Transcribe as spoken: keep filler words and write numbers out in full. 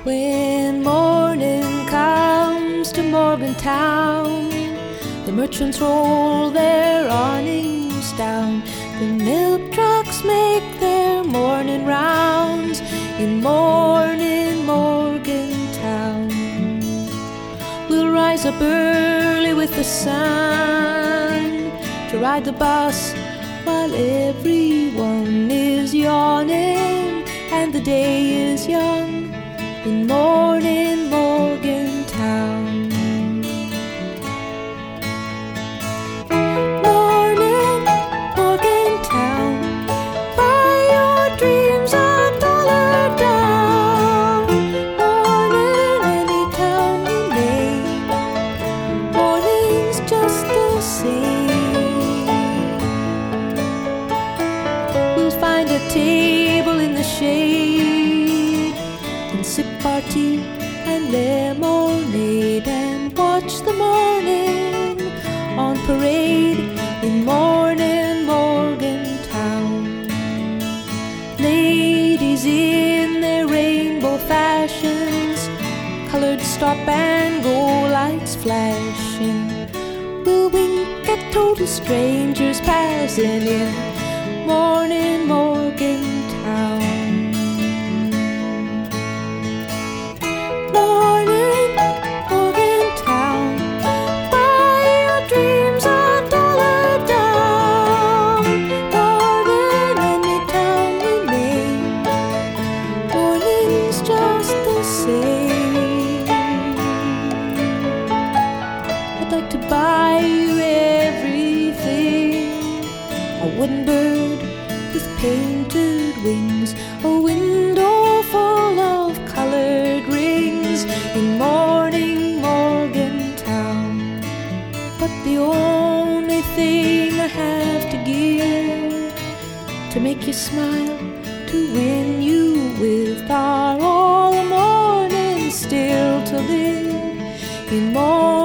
When morning comes to Morgantown, the merchants roll their awnings down. The milk trucks make their morning rounds in morning Morgantown. We'll rise up early with the sun to ride the bus while everyone is yawning and the day is young in morning Morgantown. Morning Morgantown, buy your dreams a dollar down. Morning any town you name, morning's just the same. We'll find a table in the shade and sip our tea and lemonade and watch the morning on parade in morning Morgantown. Ladies in their rainbow fashions, colored stop and go lights flashing, will wink at total strangers passing in morning Morgantown. I'd like to buy you everything, a wooden bird with painted wings, a window full of colored rings in morning Morgantown. But the only thing I have to give to make you smile, to win you with, are all the mornings still to live in morning